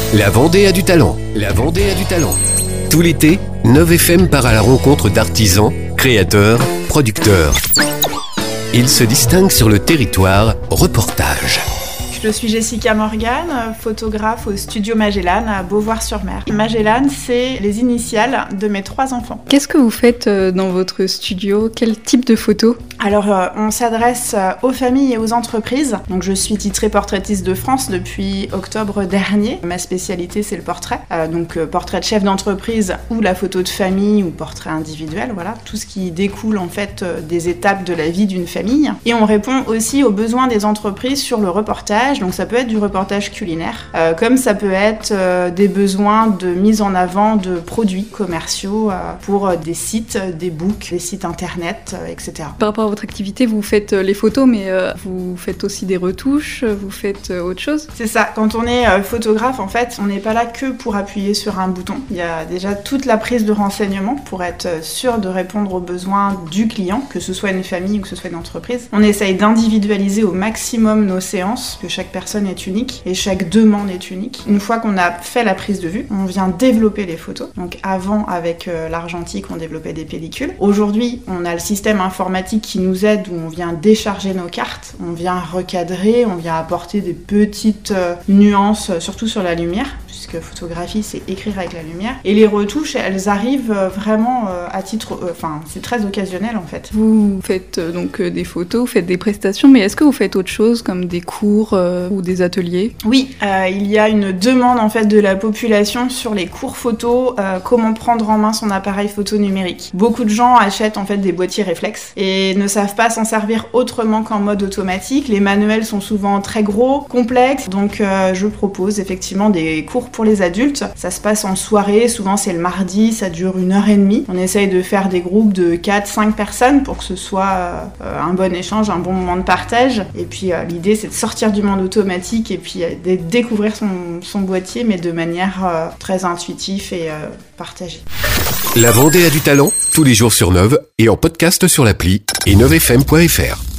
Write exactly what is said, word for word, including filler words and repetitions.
La Vendée a du talent. La Vendée a du talent. Tout l'été, neuf F M part à la rencontre d'artisans, créateurs, producteurs. Ils se distinguent sur le territoire. Reportage. Je suis Jessica Morgan, photographe au studio Magellan à Beauvoir-sur-Mer. Magellan, c'est les initiales de mes trois enfants. Qu'est-ce que vous faites dans votre studio ? Quel type de photos ? Alors, euh, on s'adresse aux familles et aux entreprises. Donc, je suis titrée portraitiste de France depuis octobre dernier. Ma spécialité, c'est le portrait. Euh, donc, euh, portrait de chef d'entreprise ou la photo de famille ou portrait individuel. Voilà, tout ce qui découle en fait euh, des étapes de la vie d'une famille. Et on répond aussi aux besoins des entreprises sur le reportage. Donc, ça peut être du reportage culinaire, euh, comme ça peut être euh, des besoins de mise en avant de produits commerciaux euh, pour euh, des sites, des books, des sites internet, euh, et cetera. Par rapport à votre activité, vous faites les photos, mais euh, vous faites aussi des retouches, vous faites euh, autre chose ? C'est ça. Quand on est euh, photographe, en fait, on n'est pas là que pour appuyer sur un bouton. Il y a déjà toute la prise de renseignements pour être sûr de répondre aux besoins du client, que ce soit une famille ou que ce soit une entreprise. On essaye d'individualiser au maximum nos séances, que chaque personne est unique et chaque demande est unique. Une fois qu'on a fait la prise de vue, on vient développer les photos. Donc avant, avec euh, l'argentique, on développait des pellicules. Aujourd'hui, on a le système informatique qui nous aide, où on vient décharger nos cartes, on vient recadrer, on vient apporter des petites euh, nuances, surtout sur la lumière, puisque photographie, c'est écrire avec la lumière. Et les retouches, elles arrivent euh, vraiment euh, à titre... Enfin, euh, c'est très occasionnel, en fait. Vous faites euh, donc euh, des photos, vous faites des prestations, mais est-ce que vous faites autre chose, comme des cours euh, ou des ateliers ? Oui, euh, il y a une demande, en fait, de la population sur les cours photos, euh, comment prendre en main son appareil photo numérique. Beaucoup de gens achètent, en fait, des boîtiers réflexes et ne savent pas s'en servir autrement qu'en mode automatique. Les manuels sont souvent très gros, complexes, donc euh, je propose effectivement des cours pour les adultes. Ça se passe en soirée, souvent c'est le mardi, ça dure une heure et demie. On essaye de faire des groupes de quatre cinq personnes pour que ce soit euh, un bon échange, un bon moment de partage. Et puis euh, l'idée, c'est de sortir du monde automatique et puis euh, de découvrir son, son boîtier, mais de manière euh, très intuitive et euh, partagée. La Vendée a du talent, tous les jours sur neuf et en podcast sur l'appli et neuf f m point f r.